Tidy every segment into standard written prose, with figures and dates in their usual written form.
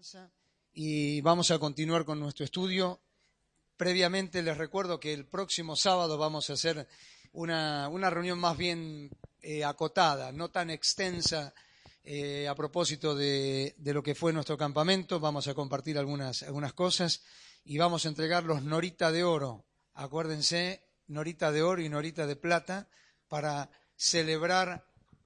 Y vamos a continuar con nuestro estudio. Previamente les recuerdo que el próximo sábado vamos a hacer una reunión más bien acotada, no tan extensa, a propósito de lo que fue nuestro campamento. Vamos a compartir algunas cosas y vamos a entregar los Norita de Oro. Acuérdense, Norita de Oro y Norita de Plata, para celebrar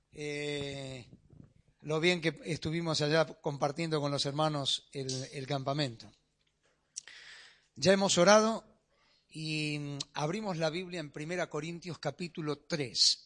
lo bien que estuvimos allá compartiendo con los hermanos el campamento. Ya hemos orado y abrimos la Biblia en 1 Corintios capítulo 3.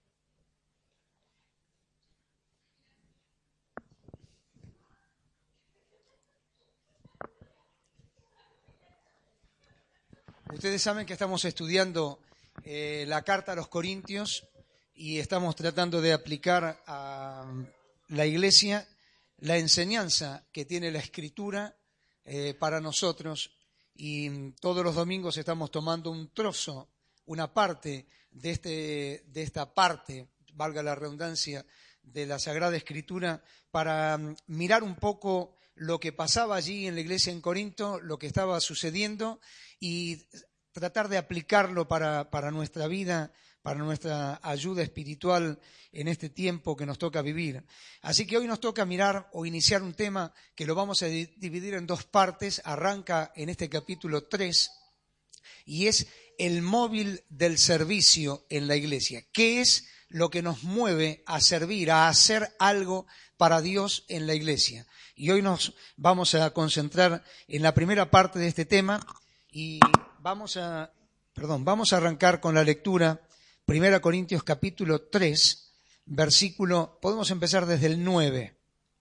Ustedes saben que estamos estudiando la carta a los Corintios y estamos tratando de aplicar a la Iglesia la enseñanza que tiene la Escritura para nosotros, y todos los domingos estamos tomando un trozo, una parte de esta parte, valga la redundancia, de la Sagrada Escritura, para mirar un poco lo que pasaba allí en la iglesia en Corinto, lo que estaba sucediendo, y tratar de aplicarlo para nuestra vida, para nuestra ayuda espiritual en este tiempo que nos toca vivir. Así que hoy nos toca mirar o iniciar un tema que lo vamos a dividir en dos partes. Arranca en este capítulo 3 y es el móvil del servicio en la iglesia. ¿Qué es lo que nos mueve a servir, a hacer algo para Dios en la iglesia? Y hoy nos vamos a concentrar en la primera parte de este tema y vamos a arrancar con la lectura. 1 Corintios capítulo 3, versículo, podemos empezar desde el 9.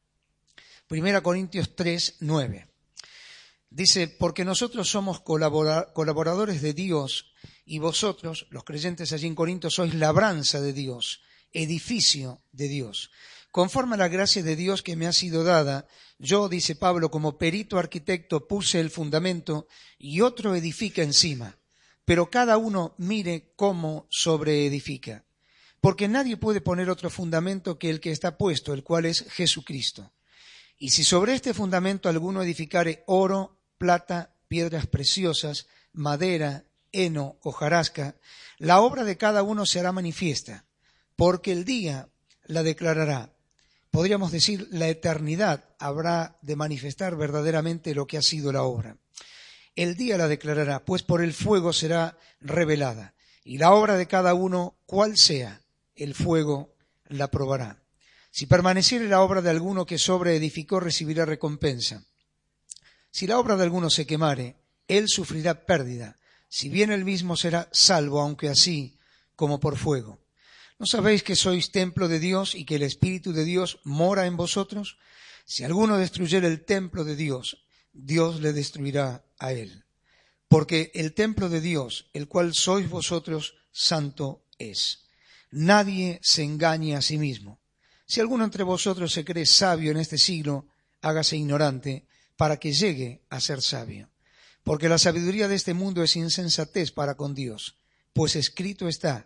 1 Corintios 3, 9. Dice, porque nosotros somos colaboradores de Dios y vosotros, los creyentes allí en Corinto, sois labranza de Dios, edificio de Dios. Conforme a la gracia de Dios que me ha sido dada, yo, dice Pablo, como perito arquitecto puse el fundamento y otro edifica encima. Pero cada uno mire cómo sobreedifica. Porque nadie puede poner otro fundamento que el que está puesto, el cual es Jesucristo. Y si sobre este fundamento alguno edificare oro, plata, piedras preciosas, madera, heno, hojarasca, la obra de cada uno se hará manifiesta, porque el día la declarará. Podríamos decir, la eternidad habrá de manifestar verdaderamente lo que ha sido la obra. El día la declarará, pues por el fuego será revelada, y la obra de cada uno, cual sea, el fuego la probará. Si permaneciere la obra de alguno que sobreedificó, recibirá recompensa. Si la obra de alguno se quemare, él sufrirá pérdida, si bien él mismo será salvo, aunque así como por fuego. ¿No sabéis que sois templo de Dios y que el Espíritu de Dios mora en vosotros? Si alguno destruyere el templo de Dios, Dios le destruirá a él. Porque el templo de Dios, el cual sois vosotros, santo es. Nadie se engañe a sí mismo. Si alguno entre vosotros se cree sabio en este siglo, hágase ignorante, para que llegue a ser sabio. Porque la sabiduría de este mundo es insensatez para con Dios. Pues escrito está,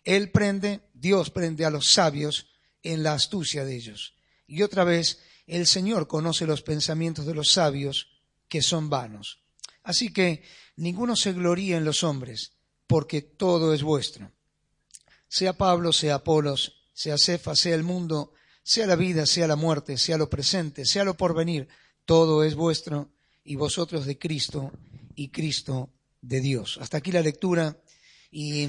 Dios prende a los sabios en la astucia de ellos. Y otra vez, el Señor conoce los pensamientos de los sabios, que son vanos. Así que ninguno se gloríe en los hombres, porque todo es vuestro. Sea Pablo, sea Apolos, sea Cefas, sea el mundo, sea la vida, sea la muerte, sea lo presente, sea lo porvenir, todo es vuestro, y vosotros de Cristo, y Cristo de Dios. Hasta aquí la lectura, y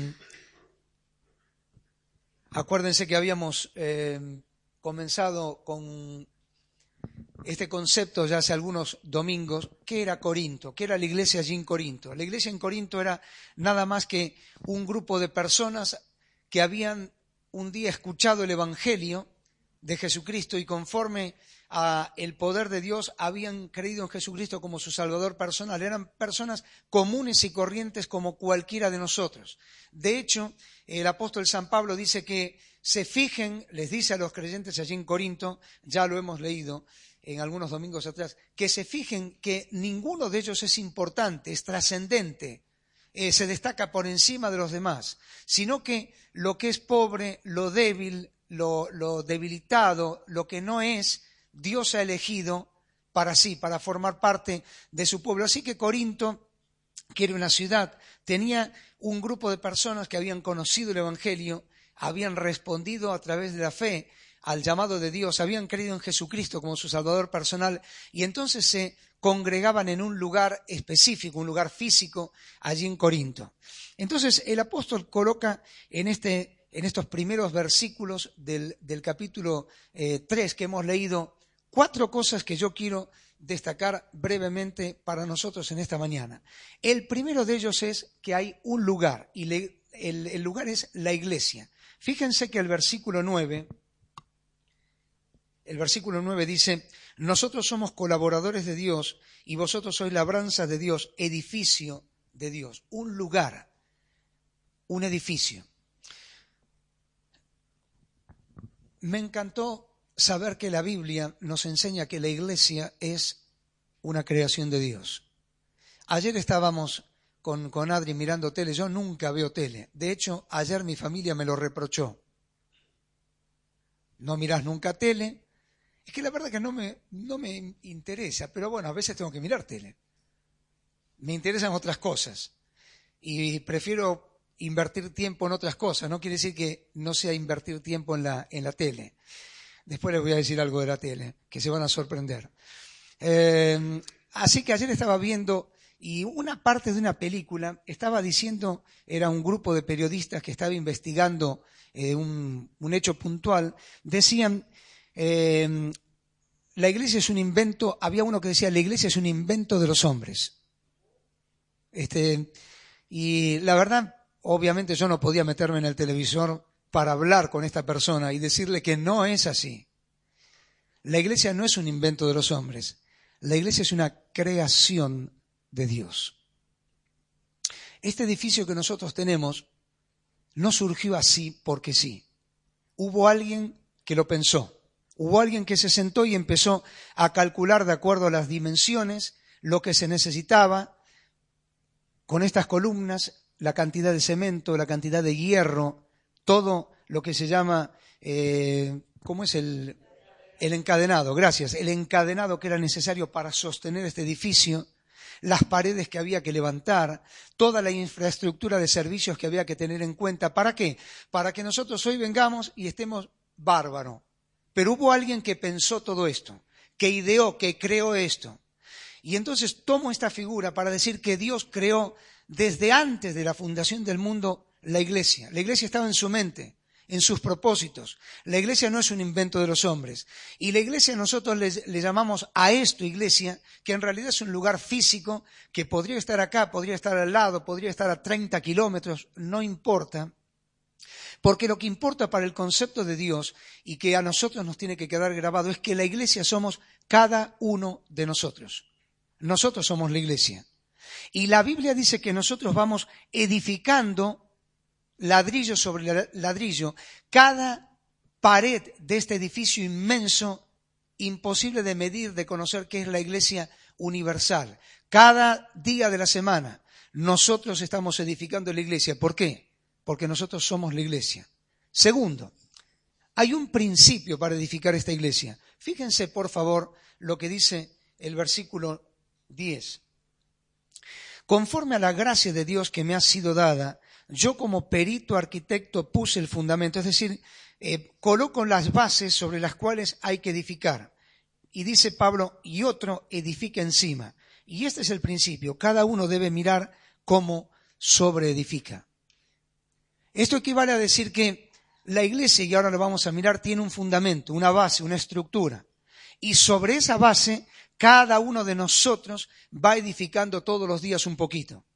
acuérdense que habíamos comenzado con este concepto ya hace algunos domingos. ¿Qué era Corinto? ¿Qué era la iglesia allí en Corinto? La iglesia en Corinto era nada más que un grupo de personas que habían un día escuchado el Evangelio de Jesucristo y conforme a el poder de Dios habían creído en Jesucristo como su Salvador personal. Eran personas comunes y corrientes como cualquiera de nosotros. De hecho, el apóstol San Pablo dice que se fijen, les dice a los creyentes allí en Corinto, ya lo hemos leído en algunos domingos atrás, que se fijen que ninguno de ellos es importante, es trascendente, se destaca por encima de los demás, sino que lo que es pobre, lo débil, lo debilitado, lo que no es, Dios ha elegido para sí, para formar parte de su pueblo. Así que Corinto, que era una ciudad, tenía un grupo de personas que habían conocido el Evangelio, habían respondido a través de la fe al llamado de Dios, habían creído en Jesucristo como su Salvador personal, y entonces se congregaban en un lugar específico, un lugar físico, allí en Corinto. Entonces el apóstol coloca en estos primeros versículos del capítulo 3 que hemos leído, 4 cosas que yo quiero destacar brevemente para nosotros en esta mañana. El primero de ellos es que hay un lugar, y el lugar es la iglesia. Fíjense que el versículo 9 dice: nosotros somos colaboradores de Dios y vosotros sois labranza de Dios, edificio de Dios. Un lugar, un edificio. Me encantó saber que la Biblia nos enseña que la iglesia es una creación de Dios. Ayer estábamos con Adri mirando tele. Yo nunca veo tele. De hecho, ayer mi familia me lo reprochó. No mirás nunca tele. Es que la verdad que no me interesa, pero bueno, a veces tengo que mirar tele. Me interesan otras cosas y prefiero invertir tiempo en otras cosas. No quiere decir que no sea invertir tiempo en la tele. Después les voy a decir algo de la tele, que se van a sorprender. Así que ayer estaba viendo, y una parte de una película estaba diciendo, era un grupo de periodistas que estaba investigando un hecho puntual, decían... la iglesia es un invento, había uno que decía, la iglesia es un invento de los hombres. Y la verdad, obviamente yo no podía meterme en el televisor para hablar con esta persona y decirle que no es así. La iglesia no es un invento de los hombres, la iglesia es una creación de Dios. Este edificio que nosotros tenemos no surgió así porque sí. Hubo alguien que lo pensó. Hubo alguien que se sentó y empezó a calcular de acuerdo a las dimensiones lo que se necesitaba con estas columnas, la cantidad de cemento, la cantidad de hierro, todo lo que se llama, ¿cómo es el encadenado? Gracias, el encadenado que era necesario para sostener este edificio, las paredes que había que levantar, toda la infraestructura de servicios que había que tener en cuenta. ¿Para qué? Para que nosotros hoy vengamos y estemos bárbaros. Pero hubo alguien que pensó todo esto, que ideó, que creó esto. Y entonces tomo esta figura para decir que Dios creó desde antes de la fundación del mundo la iglesia. La iglesia estaba en su mente, en sus propósitos. La iglesia no es un invento de los hombres. Y la iglesia nosotros le llamamos a esto iglesia, que en realidad es un lugar físico que podría estar acá, podría estar al lado, podría estar a 30 kilómetros, no importa. Porque lo que importa para el concepto de Dios y que a nosotros nos tiene que quedar grabado es que la iglesia somos cada uno de nosotros. Nosotros somos la iglesia. Y la Biblia dice que nosotros vamos edificando ladrillo sobre ladrillo cada pared de este edificio inmenso, imposible de medir, de conocer, que es la iglesia universal. Cada día de la semana nosotros estamos edificando la iglesia. ¿Por qué? Porque nosotros somos la iglesia. Segundo, hay un principio para edificar esta iglesia. Fíjense, por favor, lo que dice el versículo 10. Conforme a la gracia de Dios que me ha sido dada, yo como perito arquitecto puse el fundamento, es decir, coloco las bases sobre las cuales hay que edificar. Y dice Pablo, y otro edifica encima. Y este es el principio, cada uno debe mirar cómo sobreedifica. Esto equivale a decir que la iglesia, y ahora lo vamos a mirar, tiene un fundamento, una base, una estructura. Y sobre esa base, cada uno de nosotros va edificando todos los días un poquito.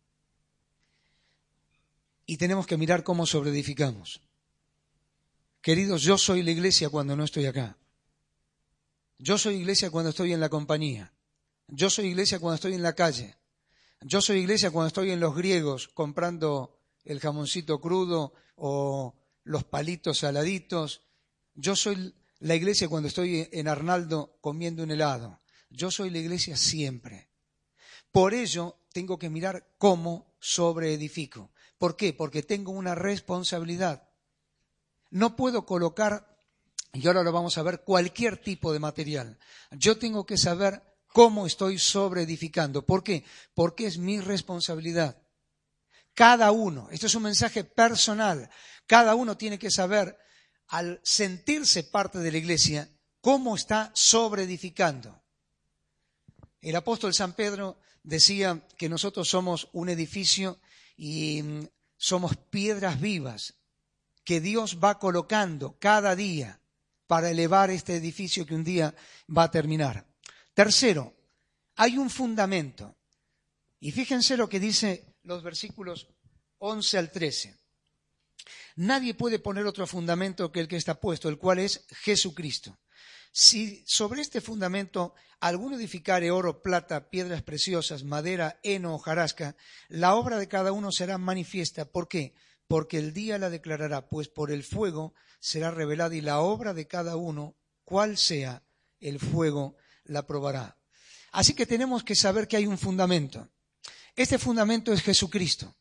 Y tenemos que mirar cómo sobreedificamos. Queridos, yo soy la iglesia cuando no estoy acá. Yo soy iglesia cuando estoy en la compañía. Yo soy iglesia cuando estoy en la calle. Yo soy iglesia cuando estoy en Los Griegos comprando el jamoncito crudo o los palitos saladitos. Yo soy la iglesia cuando estoy en Arnaldo comiendo un helado. Yo soy la iglesia siempre. Por ello tengo que mirar cómo sobreedifico. ¿Por qué? Porque tengo una responsabilidad. No puedo colocar, y ahora lo vamos a ver, cualquier tipo de material. Yo tengo que saber cómo estoy sobreedificando. ¿Por qué? Porque es mi responsabilidad. Cada uno, esto es un mensaje personal, cada uno tiene que saber, al sentirse parte de la iglesia, cómo está sobreedificando. El apóstol San Pedro decía que nosotros somos un edificio y somos piedras vivas que Dios va colocando cada día para elevar este edificio que un día va a terminar. Tercero, hay un fundamento. Y fíjense lo que dice los versículos 11 al 13. Nadie puede poner otro fundamento que el que está puesto, el cual es Jesucristo. Si sobre este fundamento alguno edificare oro, plata, piedras preciosas, madera, heno o hojarasca, la obra de cada uno será manifiesta. ¿Por qué? Porque el día la declarará, pues por el fuego será revelada y la obra de cada uno, cual sea el fuego, la probará. Así que tenemos que saber que hay un fundamento. Este fundamento es Jesucristo.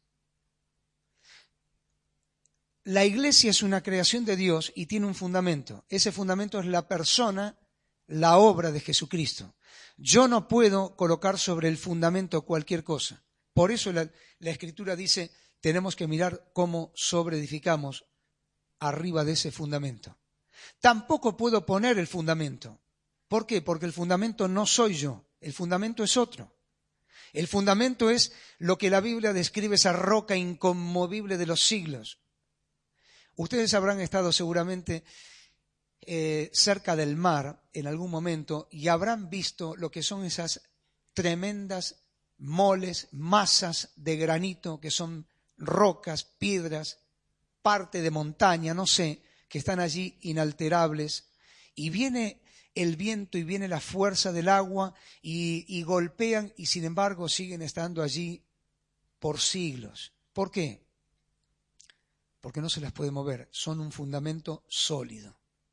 La iglesia es una creación de Dios y tiene un fundamento. Ese fundamento es la persona, la obra de Jesucristo. Yo no puedo colocar sobre el fundamento cualquier cosa. Por eso la Escritura dice, tenemos que mirar cómo sobreedificamos arriba de ese fundamento. Tampoco puedo poner el fundamento. ¿Por qué? Porque el fundamento no soy yo, el fundamento es otro. El fundamento es lo que la Biblia describe, esa roca inconmovible de los siglos. Ustedes habrán estado seguramente cerca del mar en algún momento y habrán visto lo que son esas tremendas moles, masas de granito que son rocas, piedras, parte de montaña, no sé, que están allí inalterables. Y viene el viento y viene la fuerza del agua y golpean y sin embargo siguen estando allí por siglos. ¿Por qué? Porque no se las puede mover, son un fundamento sólido.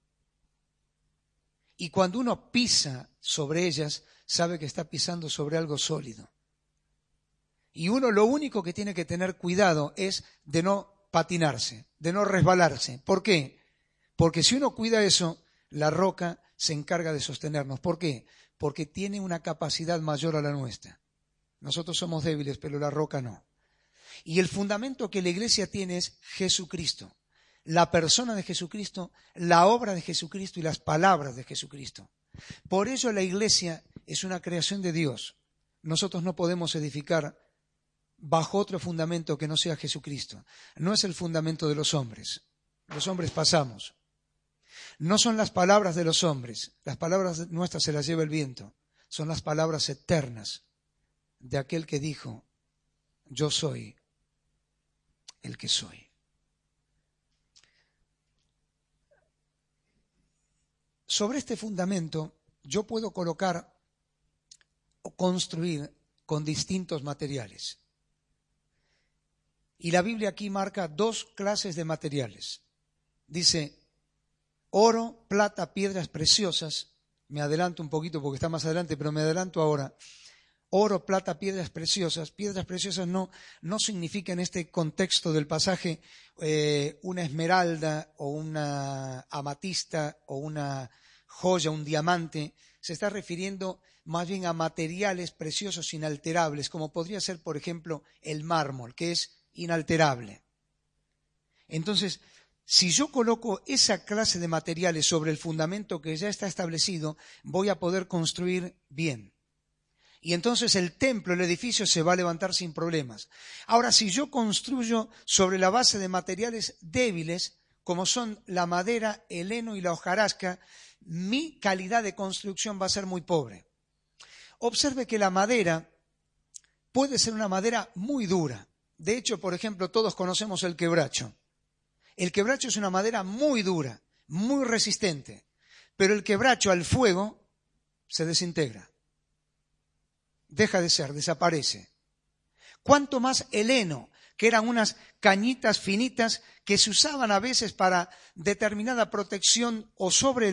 Y cuando uno pisa sobre ellas, sabe que está pisando sobre algo sólido. Y uno lo único que tiene que tener cuidado es de no patinarse, de no resbalarse. ¿Por qué? Porque si uno cuida eso, la roca se encarga de sostenernos. ¿Por qué? Porque tiene una capacidad mayor a la nuestra. Nosotros somos débiles, pero la roca no. Y el fundamento que la iglesia tiene es Jesucristo, la persona de Jesucristo, la obra de Jesucristo y las palabras de Jesucristo. Por ello la iglesia es una creación de Dios. Nosotros no podemos edificar bajo otro fundamento que no sea Jesucristo. No es el fundamento de los hombres. Los hombres pasamos. No son las palabras de los hombres. Las palabras nuestras se las lleva el viento. Son las palabras eternas de aquel que dijo, yo soy el que soy. Sobre este fundamento yo puedo colocar o construir con distintos materiales. Y la Biblia aquí marca dos clases de materiales. Dice oro, plata, piedras preciosas. Me adelanto un poquito porque está más adelante, pero me adelanto ahora. Oro, plata, piedras preciosas. Piedras preciosas no significa en este contexto del pasaje una esmeralda o una amatista o una joya, un diamante. Se está refiriendo más bien a materiales preciosos inalterables, como podría ser, por ejemplo, el mármol, que es inalterable. Entonces, si yo coloco esa clase de materiales sobre el fundamento que ya está establecido, voy a poder construir bien. Y entonces el templo, el edificio se va a levantar sin problemas. Ahora, si yo construyo sobre la base de materiales débiles, como son la madera, el heno y la hojarasca, mi calidad de construcción va a ser muy pobre. Observe que la madera puede ser una madera muy dura. De hecho, por ejemplo, todos conocemos el quebracho. El quebracho es una madera muy dura, muy resistente, pero el quebracho al fuego se desintegra. Deja de ser, desaparece. Cuanto más el heno, que eran unas cañitas finitas que se usaban a veces para determinada protección o sobre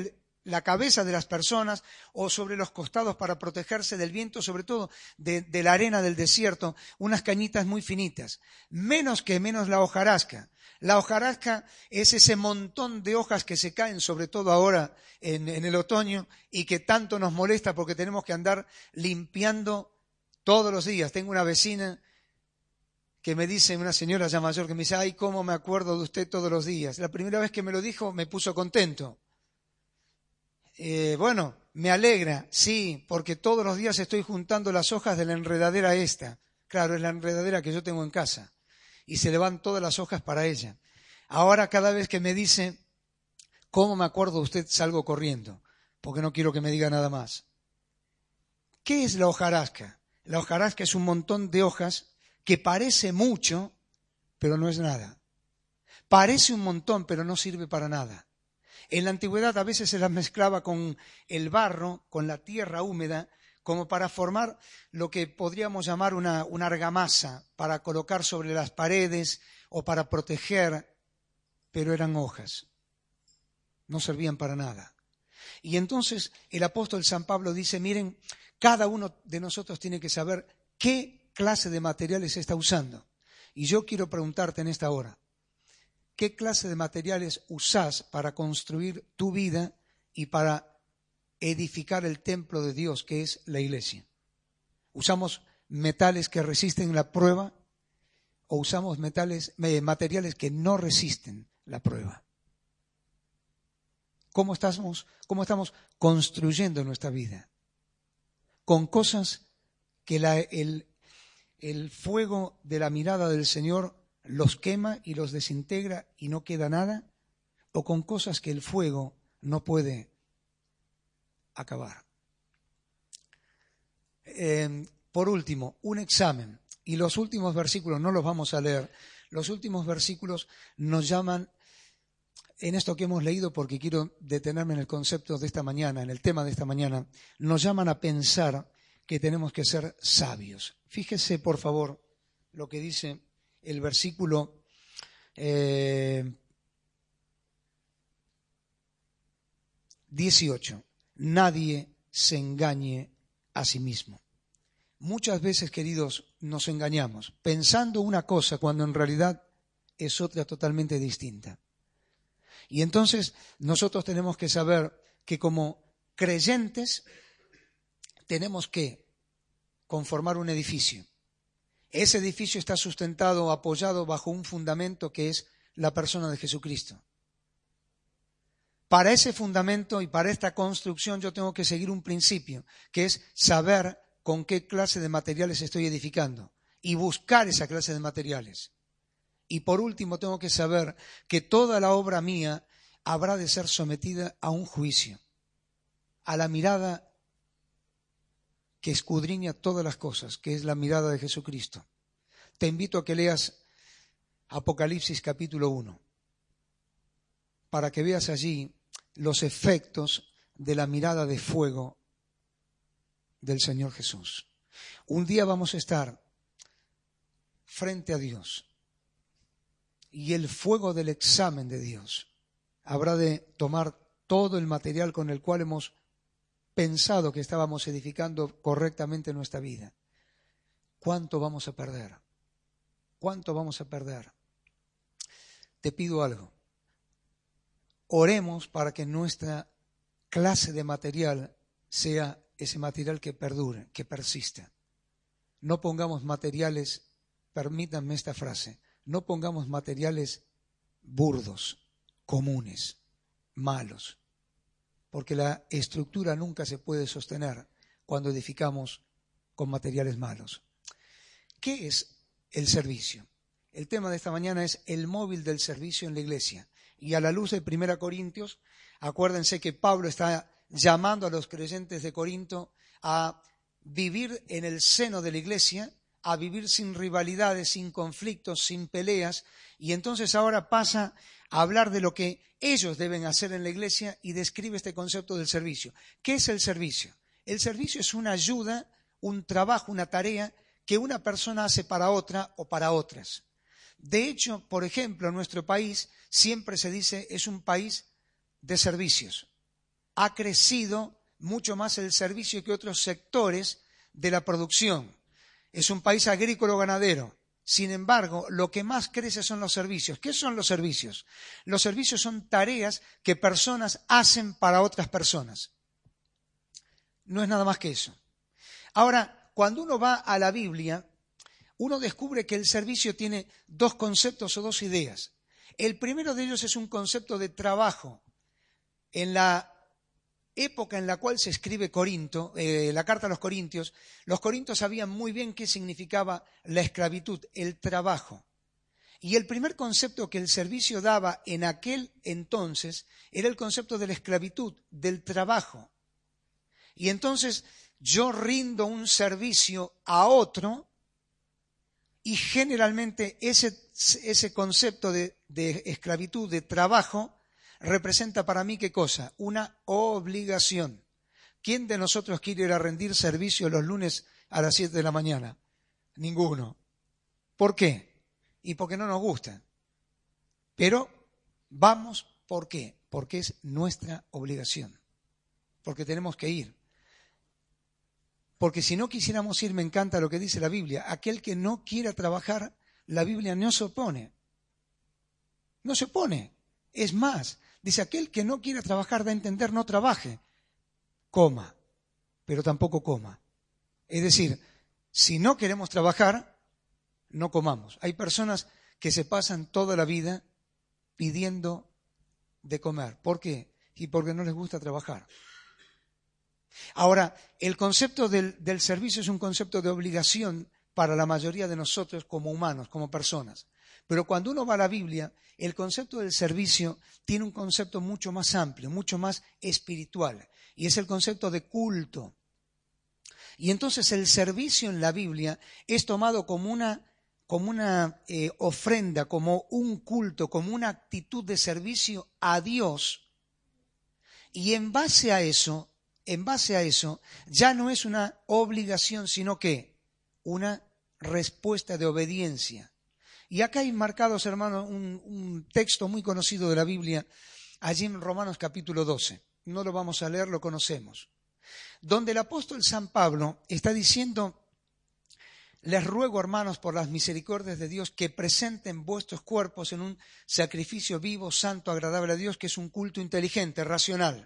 la cabeza de las personas o sobre los costados para protegerse del viento, sobre todo de la arena del desierto, unas cañitas muy finitas. Menos la hojarasca. La hojarasca es ese montón de hojas que se caen, sobre todo ahora en el otoño, y que tanto nos molesta porque tenemos que andar limpiando todos los días. Tengo una vecina que me dice, una señora ya mayor, que me dice, ay, cómo me acuerdo de usted todos los días. La primera vez que me lo dijo me puso contento. Bueno, me alegra, sí, porque todos los días estoy juntando las hojas de la enredadera esta. Claro, es la enredadera que yo tengo en casa. Y se le van todas las hojas para ella. Ahora cada vez que me dice, ¿cómo me acuerdo de usted? Salgo corriendo, porque no quiero que me diga nada más. ¿Qué es la hojarasca? La hojarasca es un montón de hojas que parece mucho, pero no es nada. Parece un montón, pero no sirve para nada. En la antigüedad a veces se las mezclaba con el barro, con la tierra húmeda, como para formar lo que podríamos llamar una argamasa, para colocar sobre las paredes o para proteger, pero eran hojas. No servían para nada. Y entonces el apóstol San Pablo dice, miren, cada uno de nosotros tiene que saber qué clase de materiales está usando. Y yo quiero preguntarte en esta hora, ¿qué clase de materiales usás para construir tu vida y para edificar el templo de Dios, que es la iglesia? ¿Usamos metales que resisten la prueba o usamos materiales que no resisten la prueba? ¿Cómo estamos construyendo nuestra vida? Con cosas que el fuego de la mirada del Señor los quema y los desintegra y no queda nada, o con cosas que el fuego no puede acabar. Por último, un examen. Y los últimos versículos no los vamos a leer. Los últimos versículos nos llaman, en esto que hemos leído, porque quiero detenerme en el concepto de esta mañana, en el tema de esta mañana, nos llaman a pensar que tenemos que ser sabios. Fíjese, por favor, lo que dice el versículo 18. Nadie se engañe a sí mismo. Muchas veces, queridos, nos engañamos pensando una cosa cuando en realidad es otra totalmente distinta. Y entonces nosotros tenemos que saber que como creyentes tenemos que conformar un edificio. Ese edificio está sustentado, apoyado bajo un fundamento que es la persona de Jesucristo. Para ese fundamento y para esta construcción yo tengo que seguir un principio, que es saber con qué clase de materiales estoy edificando y buscar esa clase de materiales. Y por último tengo que saber que toda la obra mía habrá de ser sometida a un juicio, a la mirada que escudriña todas las cosas, que es la mirada de Jesucristo. Te invito a que leas Apocalipsis capítulo 1, para que veas allí los efectos de la mirada de fuego del Señor Jesús. Un día vamos a estar frente a Dios y el fuego del examen de Dios habrá de tomar todo el material con el cual hemos pensado que estábamos edificando correctamente nuestra vida. ¿Cuánto vamos a perder? ¿Cuánto vamos a perder? Te pido algo. Oremos para que nuestra clase de material sea ese material que perdure, que persista. No pongamos materiales, permítanme esta frase, no pongamos materiales burdos, comunes, malos, porque la estructura nunca se puede sostener cuando edificamos con materiales malos. ¿Qué es el servicio? El tema de esta mañana es el móvil del servicio en la iglesia. Y a la luz de 1 Corintios, acuérdense que Pablo está llamando a los creyentes de Corinto a vivir en el seno de la iglesia, a vivir sin rivalidades, sin conflictos, sin peleas, y entonces ahora pasa a hablar de lo que ellos deben hacer en la iglesia y describe este concepto del servicio. ¿Qué es el servicio? El servicio es una ayuda, un trabajo, una tarea que una persona hace para otra o para otras. De hecho, por ejemplo, en nuestro país siempre se dice es un país de servicios. ha crecido mucho más el servicio que otros sectores de la producción. Es un país agrícola-ganadero. Sin embargo, lo que más crece son los servicios. ¿Qué son los servicios? Los servicios son tareas que personas hacen para otras personas. No es nada más que eso. Ahora, cuando uno va a la Biblia, uno descubre que el servicio tiene dos conceptos o dos ideas. El primero de ellos es un concepto de trabajo. En la época en la cual se escribe Corinto, la carta a los corintios sabían muy bien qué significaba la esclavitud, el trabajo. Y el primer concepto que el servicio daba en aquel entonces era el concepto de la esclavitud, del trabajo. Y entonces yo rindo un servicio a otro y generalmente ese concepto de esclavitud, de trabajo, representa para mí ¿qué cosa? Una obligación. ¿Quién de nosotros quiere ir a rendir servicio los lunes a las 7 de la mañana? Ninguno. ¿Por qué? Y porque no nos gusta. Pero vamos, ¿por qué? Porque es nuestra obligación. Porque tenemos que ir. Porque si no quisiéramos ir, me encanta lo que dice la Biblia. Aquel que no quiera trabajar, la Biblia no se opone. No se opone. Es más, dice, aquel que no quiera trabajar, da a entender, no trabaje. Coma, pero tampoco coma. Es decir, si no queremos trabajar, no comamos. Hay personas que se pasan toda la vida pidiendo de comer. ¿Por qué? Y porque no les gusta trabajar. Ahora, el concepto del servicio es un concepto de obligación para la mayoría de nosotros como humanos, como personas. Pero cuando uno va a la Biblia, el concepto del servicio tiene un concepto mucho más amplio, mucho más espiritual, y es el concepto de culto. Y entonces el servicio en la Biblia es tomado como una ofrenda, como un culto, como una actitud de servicio a Dios. Y en base a eso, ya no es una obligación, sino que una respuesta de obediencia. Y acá hay marcados, hermanos, un texto muy conocido de la Biblia, allí en Romanos capítulo 12. No lo vamos a leer, lo conocemos. Donde el apóstol San Pablo está diciendo, les ruego, hermanos, por las misericordias de Dios, que presenten vuestros cuerpos en un sacrificio vivo, santo, agradable a Dios, que es un culto inteligente, racional.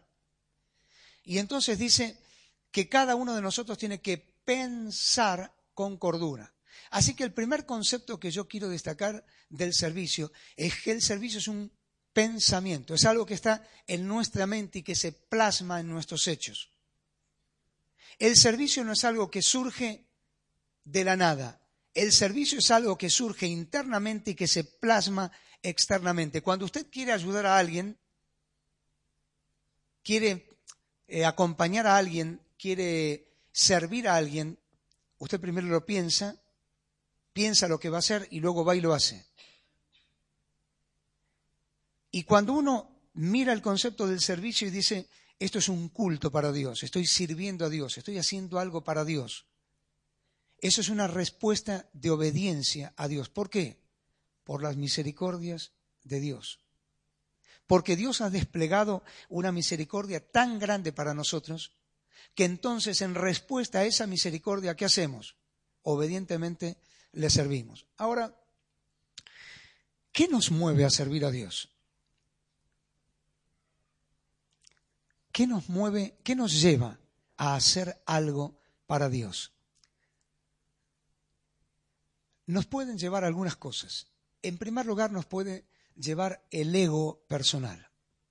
Y entonces dice que cada uno de nosotros tiene que pensar con cordura. Así que el primer concepto que yo quiero destacar del servicio es que el servicio es un pensamiento, es algo que está en nuestra mente y que se plasma en nuestros hechos. El servicio no es algo que surge de la nada. El servicio es algo que surge internamente y que se plasma externamente. Cuando usted quiere ayudar a alguien, quiere acompañar a alguien, quiere servir a alguien, usted primero lo piensa lo que va a hacer y luego va y lo hace. Y cuando uno mira el concepto del servicio y dice, esto es un culto para Dios, estoy sirviendo a Dios, estoy haciendo algo para Dios, eso es una respuesta de obediencia a Dios. ¿Por qué? Por las misericordias de Dios. Porque Dios ha desplegado una misericordia tan grande para nosotros que entonces en respuesta a esa misericordia, ¿qué hacemos? Obedientemente le servimos. Ahora, ¿qué nos mueve a servir a Dios? ¿Qué nos mueve, qué nos lleva a hacer algo para Dios? Nos pueden llevar algunas cosas. En primer lugar, nos puede llevar el ego personal.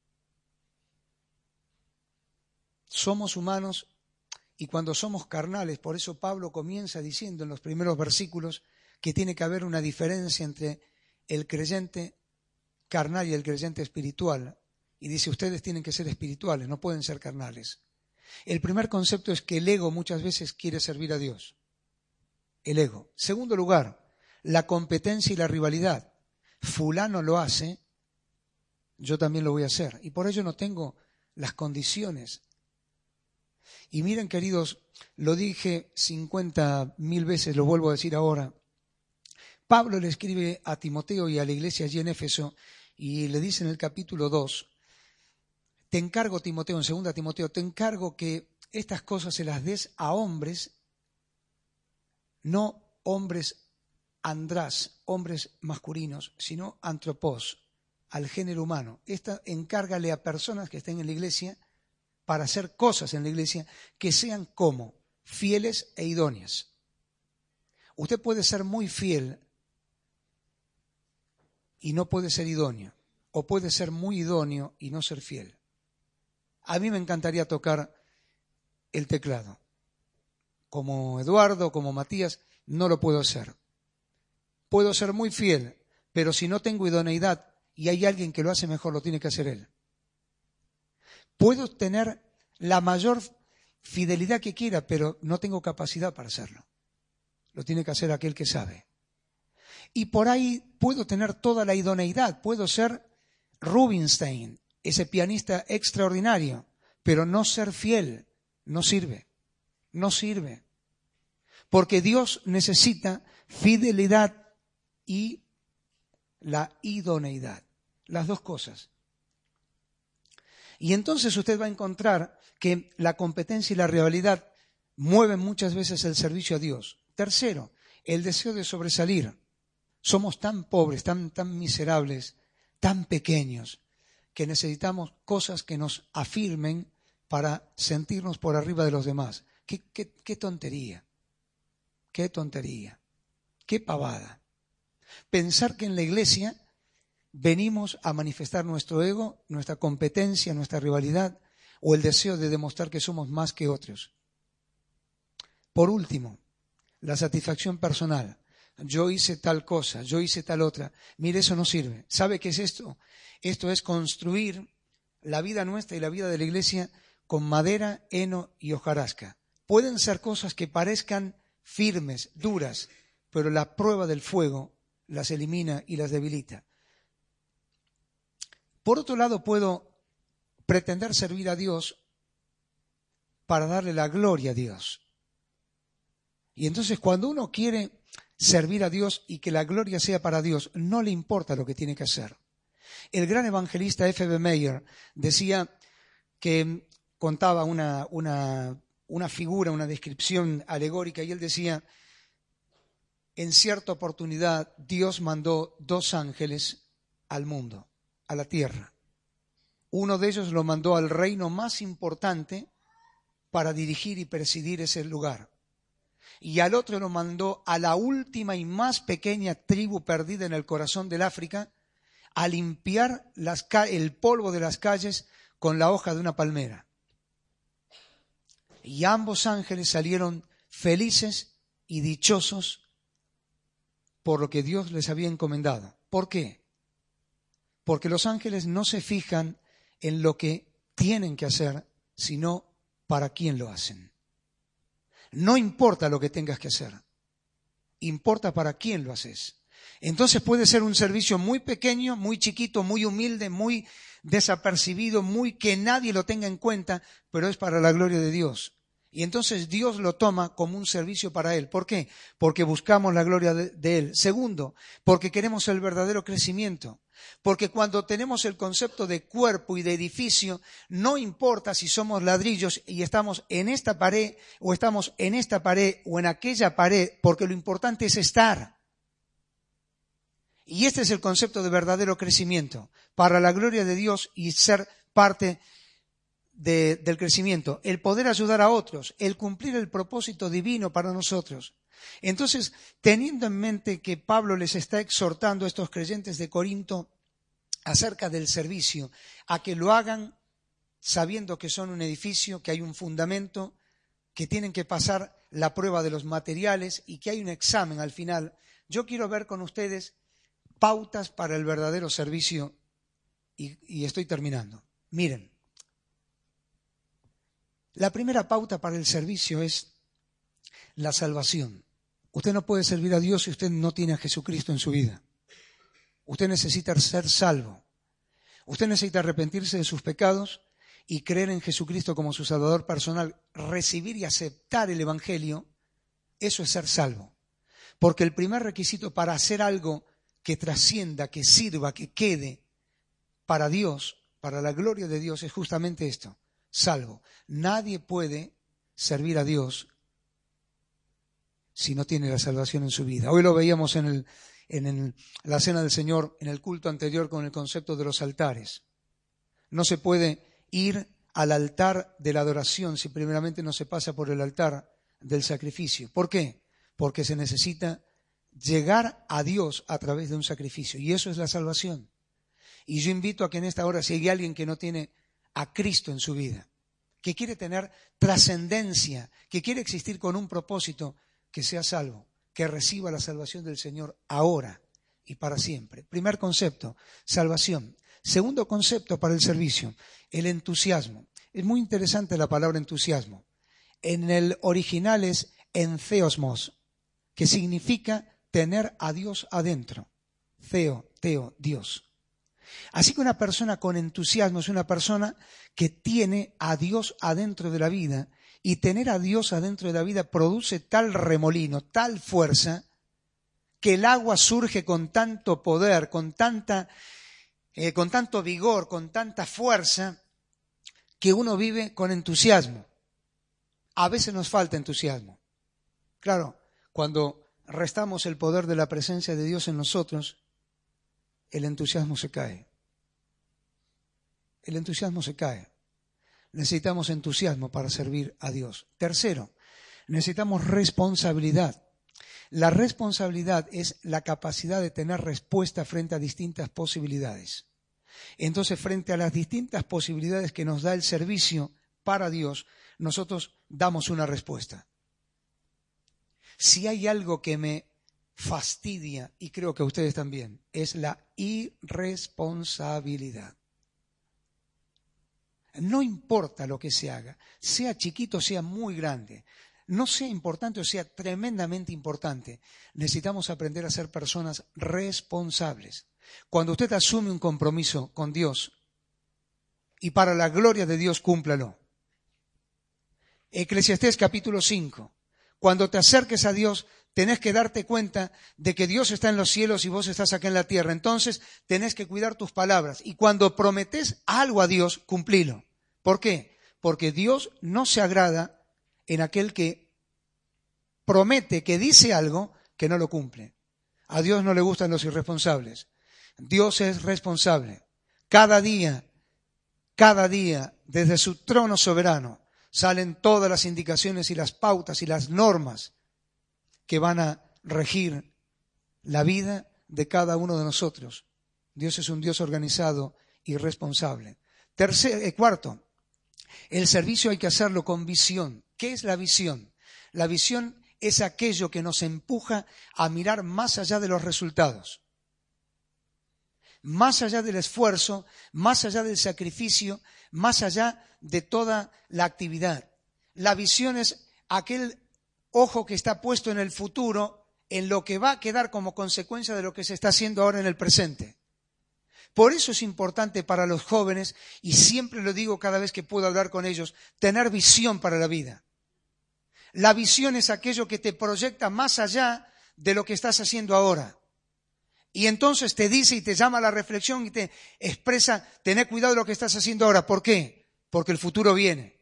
Somos humanos y cuando somos carnales, por eso Pablo comienza diciendo en los primeros versículos que tiene que haber una diferencia entre el creyente carnal y el creyente espiritual. Y dice, ustedes tienen que ser espirituales, no pueden ser carnales. El primer concepto es que el ego muchas veces quiere servir a Dios. El ego. Segundo lugar, la competencia y la rivalidad. Fulano lo hace, yo también lo voy a hacer. Y por ello no tengo las condiciones. Y miren, queridos, lo dije 50.000 veces, lo vuelvo a decir ahora. Pablo le escribe a Timoteo y a la iglesia allí en Éfeso y le dice en el capítulo 2, te encargo, Timoteo, en 2 Timoteo, te encargo que estas cosas se las des a hombres, no hombres andrás, hombres masculinos, sino antropos, al género humano. Encárgale a personas que estén en la iglesia para hacer cosas en la iglesia que sean como fieles e idóneas. Usted puede ser muy fiel y no puede ser idóneo, o puede ser muy idóneo y no ser fiel. A mí me encantaría tocar el teclado. Como Eduardo, como Matías, no lo puedo hacer. Puedo ser muy fiel, pero si no tengo idoneidad y hay alguien que lo hace mejor, lo tiene que hacer él. Puedo tener la mayor fidelidad que quiera, pero no tengo capacidad para hacerlo. Lo tiene que hacer aquel que sabe. Y por ahí puedo tener toda la idoneidad, puedo ser Rubinstein, ese pianista extraordinario, pero no ser fiel no sirve, no sirve. Porque Dios necesita fidelidad y la idoneidad, las dos cosas. Y entonces usted va a encontrar que la competencia y la rivalidad mueven muchas veces el servicio a Dios. Tercero, el deseo de sobresalir. Somos tan pobres, tan miserables, tan pequeños, que necesitamos cosas que nos afirmen para sentirnos por arriba de los demás. ¡Qué tontería! ¡Qué tontería! ¡Qué pavada! Pensar que en la iglesia venimos a manifestar nuestro ego, nuestra competencia, nuestra rivalidad o el deseo de demostrar que somos más que otros. Por último, la satisfacción personal. Yo hice tal cosa, yo hice tal otra. Mire, eso no sirve. ¿Sabe qué es esto? Esto es construir la vida nuestra y la vida de la iglesia con madera, heno y hojarasca. Pueden ser cosas que parezcan firmes, duras, pero la prueba del fuego las elimina y las debilita. Por otro lado, puedo pretender servir a Dios para darle la gloria a Dios. Y entonces cuando uno quiere servir a Dios y que la gloria sea para Dios, no le importa lo que tiene que hacer. El gran evangelista F.B. Meyer decía que contaba una figura, una descripción alegórica, y él decía, en cierta oportunidad Dios mandó 2 ángeles al mundo, a la tierra. Uno de ellos lo mandó al reino más importante para dirigir y presidir ese lugar. Y al otro lo mandó a la última y más pequeña tribu perdida en el corazón del África a limpiar el polvo de las calles con la hoja de una palmera. Y ambos ángeles salieron felices y dichosos por lo que Dios les había encomendado. ¿Por qué? Porque los ángeles no se fijan en lo que tienen que hacer, sino para quién lo hacen. No importa lo que tengas que hacer, importa para quién lo haces. Entonces puede ser un servicio muy pequeño, muy chiquito, muy humilde, muy desapercibido, muy que nadie lo tenga en cuenta, pero es para la gloria de Dios. Y entonces Dios lo toma como un servicio para Él. ¿Por qué? Porque buscamos la gloria de Él. Segundo, porque queremos el verdadero crecimiento. Porque cuando tenemos el concepto de cuerpo y de edificio, no importa si somos ladrillos y estamos en esta pared o estamos en esta pared o en aquella pared, porque lo importante es estar. Y este es el concepto de verdadero crecimiento, para la gloria de Dios y ser parte del crecimiento, el poder ayudar a otros, el cumplir el propósito divino para nosotros. Entonces, teniendo en mente que Pablo les está exhortando a estos creyentes de Corinto acerca del servicio, a que lo hagan sabiendo que son un edificio, que hay un fundamento, que tienen que pasar la prueba de los materiales y que hay un examen al final, yo quiero ver con ustedes pautas para el verdadero servicio y estoy terminando. Miren, la primera pauta para el servicio es la salvación. Usted no puede servir a Dios si usted no tiene a Jesucristo en su vida. Usted necesita ser salvo. Usted necesita arrepentirse de sus pecados y creer en Jesucristo como su Salvador personal. Recibir y aceptar el Evangelio, eso es ser salvo. Porque el primer requisito para hacer algo que trascienda, que sirva, que quede para Dios, para la gloria de Dios, es justamente esto, salvo. Nadie puede servir a Dios si no tiene la salvación en su vida. Hoy lo veíamos en la cena del Señor, en el culto anterior, con el concepto de los altares. No se puede ir al altar de la adoración si primeramente no se pasa por el altar del sacrificio. ¿Por qué? Porque se necesita llegar a Dios a través de un sacrificio, y eso es la salvación. Y yo invito a que en esta hora, si hay alguien que no tiene a Cristo en su vida, que quiere tener trascendencia, que quiere existir con un propósito, que sea salvo, que reciba la salvación del Señor ahora y para siempre. Primer concepto, salvación. Segundo concepto para el servicio, el entusiasmo. Es muy interesante la palabra entusiasmo. En el original es entheosmos, que significa tener a Dios adentro. Teo, Dios. Así que una persona con entusiasmo es una persona que tiene a Dios adentro de la vida, y tener a Dios adentro de la vida produce tal remolino, tal fuerza, que el agua surge con tanto poder, con tanto vigor, con tanta fuerza, que uno vive con entusiasmo. A veces nos falta entusiasmo. Claro, cuando restamos el poder de la presencia de Dios en nosotros, el entusiasmo se cae. El entusiasmo se cae. Necesitamos entusiasmo para servir a Dios. Tercero, necesitamos responsabilidad. La responsabilidad es la capacidad de tener respuesta frente a distintas posibilidades. Entonces, frente a las distintas posibilidades que nos da el servicio para Dios, nosotros damos una respuesta. Si hay algo que me fastidia, y creo que a ustedes también, es la irresponsabilidad. No importa lo que se haga, sea chiquito, sea muy grande, no sea importante o sea tremendamente importante, necesitamos aprender a ser personas responsables. Cuando usted asume un compromiso con Dios, y para la gloria de Dios, cúmplalo. Eclesiastés capítulo 5. Cuando te acerques a Dios, tenés que darte cuenta de que Dios está en los cielos y vos estás acá en la tierra. Entonces, tenés que cuidar tus palabras. Y cuando prometés algo a Dios, cumplilo. ¿Por qué? Porque Dios no se agrada en aquel que promete, que dice algo, que no lo cumple. A Dios no le gustan los irresponsables. Dios es responsable. Cada día, desde su trono soberano, salen todas las indicaciones y las pautas y las normas que van a regir la vida de cada uno de nosotros. Dios es un Dios organizado y responsable. Cuarto, el servicio hay que hacerlo con visión. ¿Qué es la visión? La visión es aquello que nos empuja a mirar más allá de los resultados, más allá del esfuerzo, más allá del sacrificio, más allá de toda la actividad. La visión es aquel ojo que está puesto en el futuro, en lo que va a quedar como consecuencia de lo que se está haciendo ahora en el presente. Por eso es importante para los jóvenes, y siempre lo digo cada vez que puedo hablar con ellos, tener visión para la vida. La visión es aquello que te proyecta más allá de lo que estás haciendo ahora. Y entonces te dice y te llama a la reflexión y te expresa, tené cuidado de lo que estás haciendo ahora. ¿Por qué? Porque el futuro viene.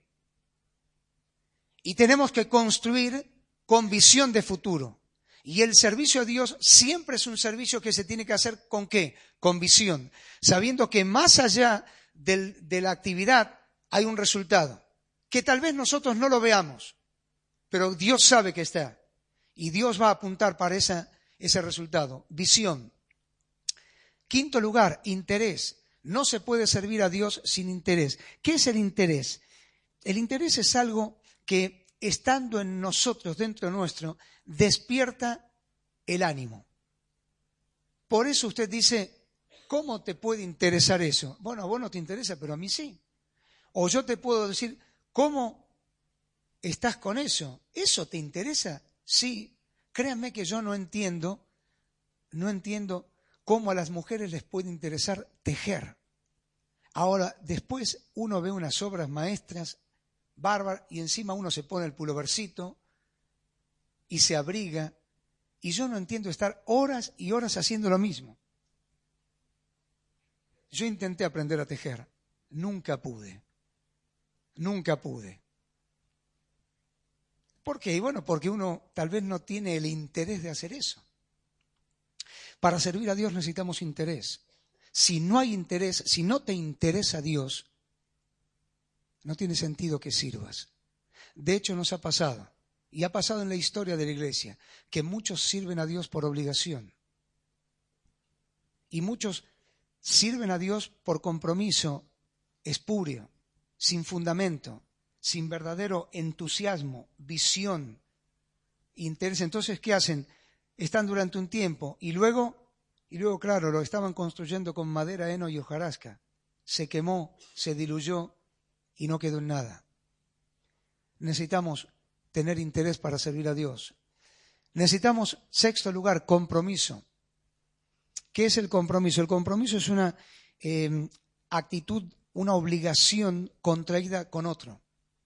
Y tenemos que construir con visión de futuro. Y el servicio a Dios siempre es un servicio que se tiene que hacer ¿con qué? Con visión. Sabiendo que más allá de la actividad hay un resultado. Que tal vez nosotros no lo veamos, pero Dios sabe que está. Y Dios va a apuntar para ese resultado. Visión. Quinto lugar, interés. No se puede servir a Dios sin interés. ¿Qué es el interés? El interés es algo que, estando en nosotros, dentro nuestro, despierta el ánimo. Por eso usted dice, ¿cómo te puede interesar eso? Bueno, a vos no te interesa, pero a mí sí. O yo te puedo decir, ¿cómo estás con eso? ¿Eso te interesa? Sí. Créanme que yo no entiendo cómo a las mujeres les puede interesar tejer. Ahora, después uno ve unas obras maestras bárbaras y encima uno se pone el pulovercito y se abriga, y yo no entiendo estar horas y horas haciendo lo mismo. Yo intenté aprender a tejer nunca pude. Nunca pude. ¿Por qué? Y bueno, porque uno tal vez no tiene el interés de hacer eso. Para servir a Dios necesitamos interés. Si no hay interés, si no te interesa Dios, no tiene sentido que sirvas. De hecho, nos ha pasado, y ha pasado en la historia de la iglesia, que muchos sirven a Dios por obligación. Y muchos sirven a Dios por compromiso espurio, sin fundamento, sin verdadero entusiasmo, visión, interés. Entonces, ¿qué hacen? Están durante un tiempo y luego, claro, lo estaban construyendo con madera, heno y hojarasca. Se quemó, se diluyó y no quedó en nada. Necesitamos tener interés para servir a Dios. Necesitamos, sexto lugar, compromiso. ¿Qué es el compromiso? El compromiso es una actitud, una obligación contraída con otro.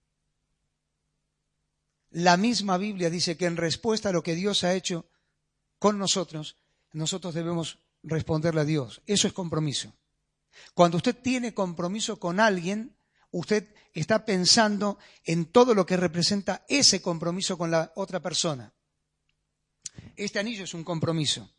La misma Biblia dice que en respuesta a lo que Dios ha hecho con nosotros, nosotros debemos responderle a Dios. Eso es compromiso. Cuando usted tiene compromiso con alguien, usted está pensando en todo lo que representa ese compromiso con la otra persona. Este anillo es un compromiso.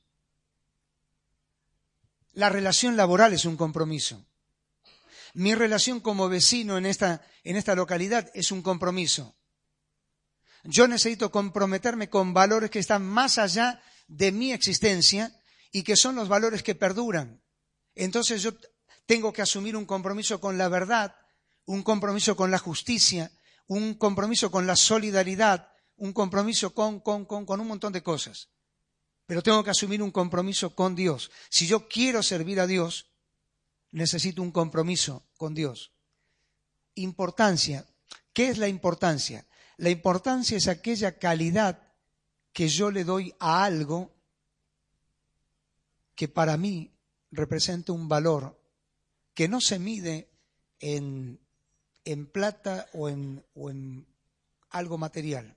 La relación laboral es un compromiso. Mi relación como vecino en esta localidad es un compromiso. Yo necesito comprometerme con valores que están más allá de mi existencia y que son los valores que perduran. Entonces yo tengo que asumir un compromiso con la verdad, un compromiso con la justicia, un compromiso con la solidaridad, un compromiso con un montón de cosas. Pero tengo que asumir un compromiso con Dios. Si yo quiero servir a Dios, necesito un compromiso con Dios. Importancia. ¿Qué es la importancia? La importancia es aquella calidad que yo le doy a algo que para mí representa un valor que no se mide en plata o en algo material.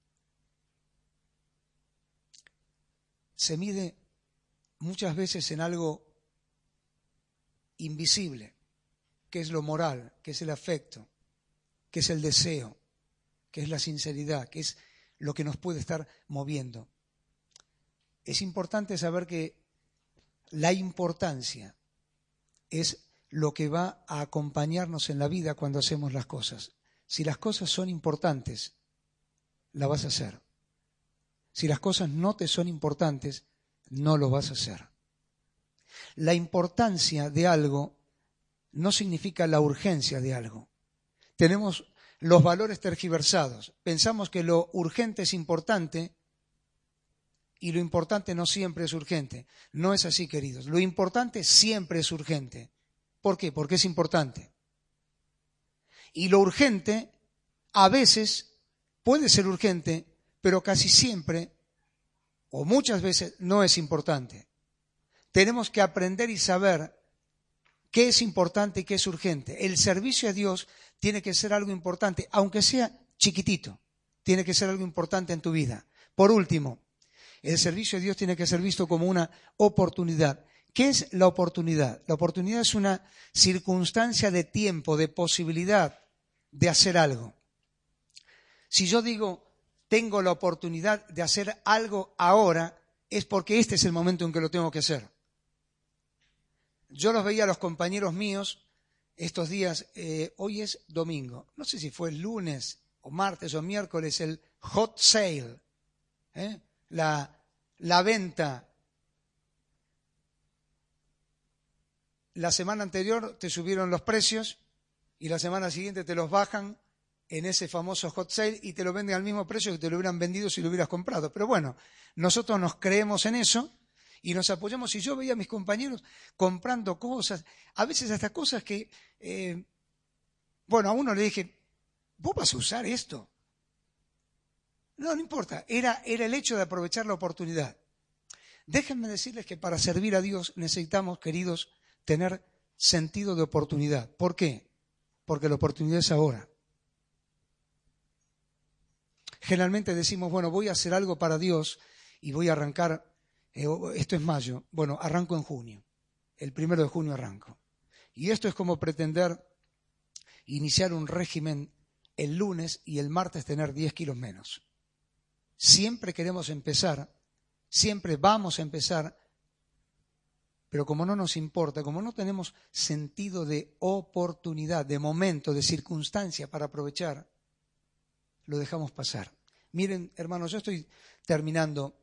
Se mide muchas veces en algo invisible, que es lo moral, que es el afecto, que es el deseo, que es la sinceridad, que es lo que nos puede estar moviendo. Es importante saber que la importancia es lo que va a acompañarnos en la vida cuando hacemos las cosas. Si las cosas son importantes, la vas a hacer. Si las cosas no te son importantes, no lo vas a hacer. La importancia de algo no significa la urgencia de algo. Tenemos los valores tergiversados. Pensamos que lo urgente es importante y lo importante no siempre es urgente. No es así, queridos. Lo importante siempre es urgente. ¿Por qué? Porque es importante. Y lo urgente a veces puede ser urgente, pero casi siempre o muchas veces no es importante. Tenemos que aprender y saber qué es importante y qué es urgente. El servicio a Dios tiene que ser algo importante, aunque sea chiquitito. Tiene que ser algo importante en tu vida. Por último, el servicio a Dios tiene que ser visto como una oportunidad. ¿Qué es la oportunidad? La oportunidad es una circunstancia de tiempo, de posibilidad de hacer algo. Si yo digo, tengo la oportunidad de hacer algo ahora, es porque este es el momento en que lo tengo que hacer. Yo los veía a los compañeros míos estos días, hoy es domingo, no sé si fue el lunes o martes o miércoles, el hot sale, la venta. La semana anterior te subieron los precios y la semana siguiente te los bajan en ese famoso hot sale y te lo venden al mismo precio que te lo hubieran vendido si lo hubieras comprado. Pero bueno, nosotros nos creemos en eso y nos apoyamos. Y yo veía a mis compañeros comprando cosas, a veces hasta cosas que, a uno le dije, ¿vos vas a usar esto? No importa, era el hecho de aprovechar la oportunidad. Déjenme decirles que para servir a Dios necesitamos, queridos, tener sentido de oportunidad. ¿Por qué? Porque la oportunidad es ahora. Generalmente decimos, voy a hacer algo para Dios y voy a arrancar, esto es mayo, arranco en junio, el 1 de junio arranco. Y esto es como pretender iniciar un régimen el lunes y el martes tener 10 kilos menos. Siempre queremos empezar, siempre vamos a empezar, pero como no nos importa, como no tenemos sentido de oportunidad, de momento, de circunstancia para aprovechar, lo dejamos pasar. Miren, hermanos, yo estoy terminando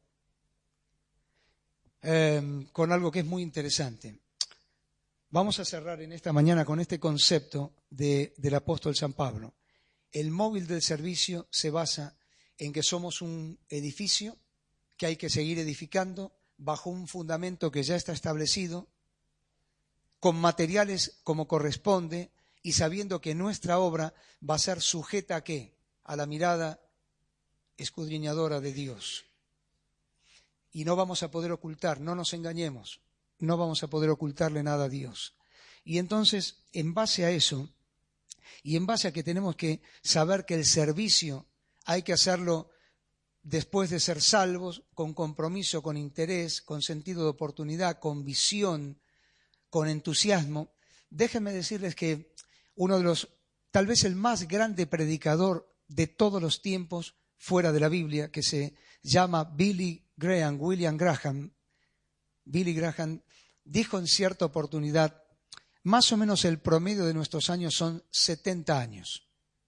con algo que es muy interesante. Vamos a cerrar en esta mañana con este concepto del apóstol San Pablo. El móvil del servicio se basa en que somos un edificio que hay que seguir edificando bajo un fundamento que ya está establecido, con materiales como corresponde y sabiendo que nuestra obra va a ser sujeta ¿a qué? A la mirada escudriñadora de Dios. Y no vamos a poder ocultar, no nos engañemos, no vamos a poder ocultarle nada a Dios. Y entonces, en base a eso, y en base a que tenemos que saber que el servicio hay que hacerlo después de ser salvos, con compromiso, con interés, con sentido de oportunidad, con visión, con entusiasmo, déjenme decirles que uno de los, tal vez el más grande predicador de todos los tiempos fuera de la Biblia, que se llama William Graham, Billy Graham, dijo en cierta oportunidad, más o menos el promedio de nuestros años son 70 años.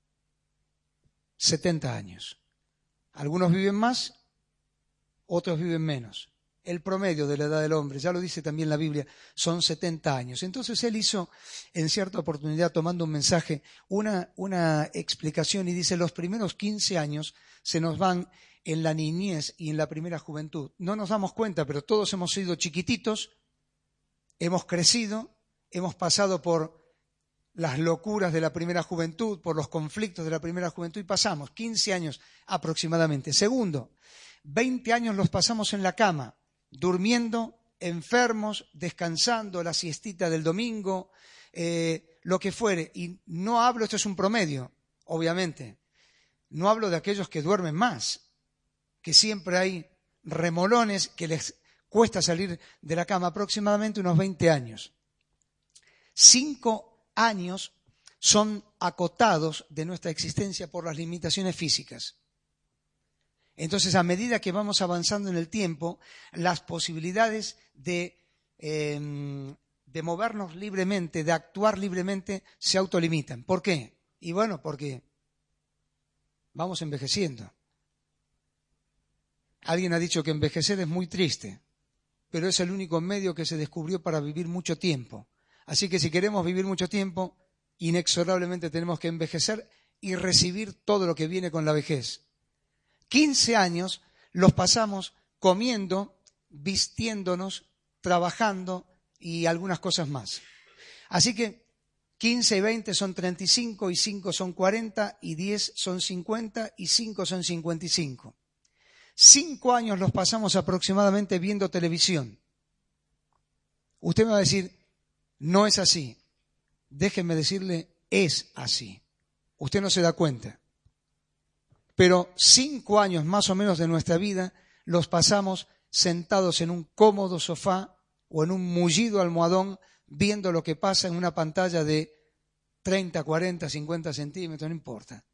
70 años. Algunos viven más, otros viven menos. El promedio de la edad del hombre, ya lo dice también la Biblia, son 70 años. Entonces él hizo, en cierta oportunidad, tomando un mensaje, una explicación y dice, los primeros 15 años se nos van en la niñez y en la primera juventud. No nos damos cuenta, pero todos hemos sido chiquititos, hemos crecido, hemos pasado por las locuras de la primera juventud, por los conflictos de la primera juventud y pasamos 15 años aproximadamente. Segundo, 20 años los pasamos en la cama, durmiendo, enfermos, descansando, la siestita del domingo, lo que fuere. Y no hablo, esto es un promedio, obviamente, no hablo de aquellos que duermen más, que siempre hay remolones que les cuesta salir de la cama, aproximadamente unos 20 años. 5 años son acotados de nuestra existencia por las limitaciones físicas. Entonces, a medida que vamos avanzando en el tiempo, las posibilidades de movernos libremente, de actuar libremente, se autolimitan. ¿Por qué? Y bueno, porque vamos envejeciendo. Alguien ha dicho que envejecer es muy triste, pero es el único medio que se descubrió para vivir mucho tiempo. Así que si queremos vivir mucho tiempo, inexorablemente tenemos que envejecer y recibir todo lo que viene con la vejez. 15 años los pasamos comiendo, vistiéndonos, trabajando y algunas cosas más. Así que 15 y 20 son 35, y 5 son 40, y 10 son 50, y 5 son 55. 5 años los pasamos aproximadamente viendo televisión. Usted me va a decir, no es así. Déjeme decirle, es así. Usted no se da cuenta. Pero 5 años más o menos de nuestra vida los pasamos sentados en un cómodo sofá o en un mullido almohadón viendo lo que pasa en una pantalla de 30, 40, 50 centímetros, no importa.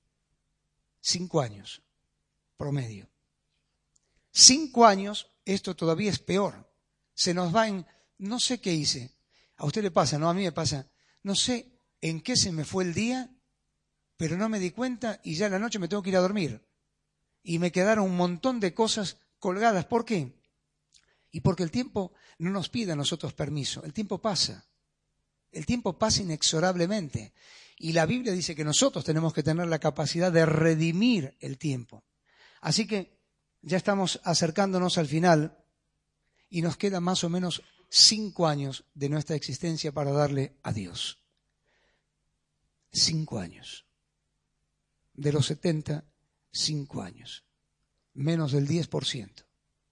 5 años, promedio. 5 años, esto todavía es peor. Se nos va en, no sé qué hice. A usted le pasa, ¿no? A mí me pasa. No sé en qué se me fue el día, pero no me di cuenta y ya en la noche me tengo que ir a dormir. Y me quedaron un montón de cosas colgadas. ¿Por qué? Y porque el tiempo no nos pide a nosotros permiso. El tiempo pasa. El tiempo pasa inexorablemente. Y la Biblia dice que nosotros tenemos que tener la capacidad de redimir el tiempo. Así que ya estamos acercándonos al final y nos quedan más o menos 5 años de nuestra existencia para darle a Dios. 5 años. De los 70, 5 años. Menos del 10%.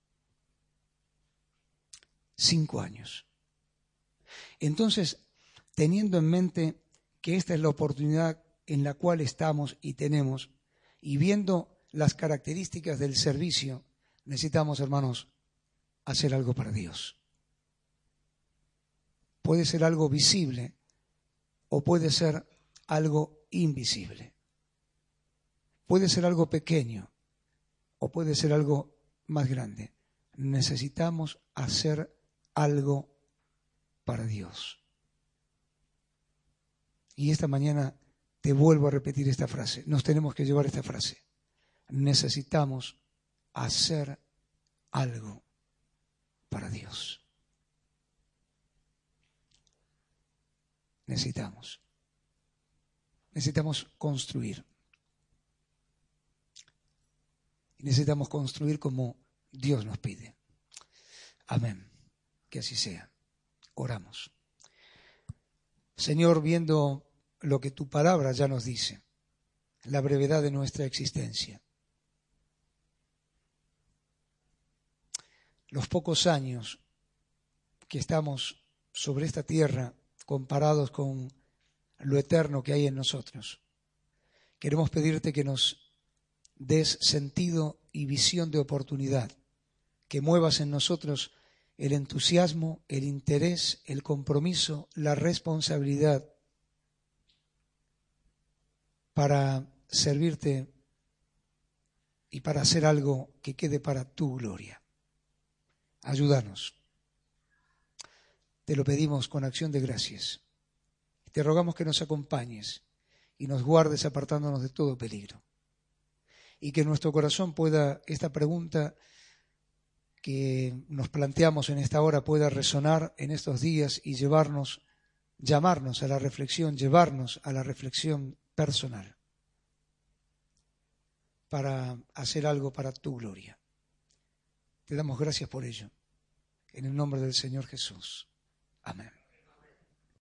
5 años. Entonces, teniendo en mente que esta es la oportunidad en la cual estamos y tenemos, y viendo las características del servicio, necesitamos, hermanos, hacer algo para Dios. Puede ser algo visible o puede ser algo invisible. Puede ser algo pequeño o puede ser algo más grande. Necesitamos hacer algo para Dios. Y esta mañana te vuelvo a repetir esta frase. Nos tenemos que llevar esta frase. Necesitamos hacer algo para Dios. Necesitamos construir. Y necesitamos construir como Dios nos pide. Amén. Que así sea. Oramos. Señor, viendo lo que tu palabra ya nos dice, la brevedad de nuestra existencia, los pocos años que estamos sobre esta tierra comparados con lo eterno que hay en nosotros, queremos pedirte que nos des sentido y visión de oportunidad, que muevas en nosotros el entusiasmo, el interés, el compromiso, la responsabilidad para servirte y para hacer algo que quede para tu gloria. Ayúdanos. Te lo pedimos con acción de gracias. Te rogamos que nos acompañes y nos guardes apartándonos de todo peligro. Y que nuestro corazón pueda, esta pregunta que nos planteamos en esta hora pueda resonar en estos días y llamarnos a la reflexión, llevarnos a la reflexión personal para hacer algo para tu gloria. Te damos gracias por ello. En el nombre del Señor Jesús. Amén.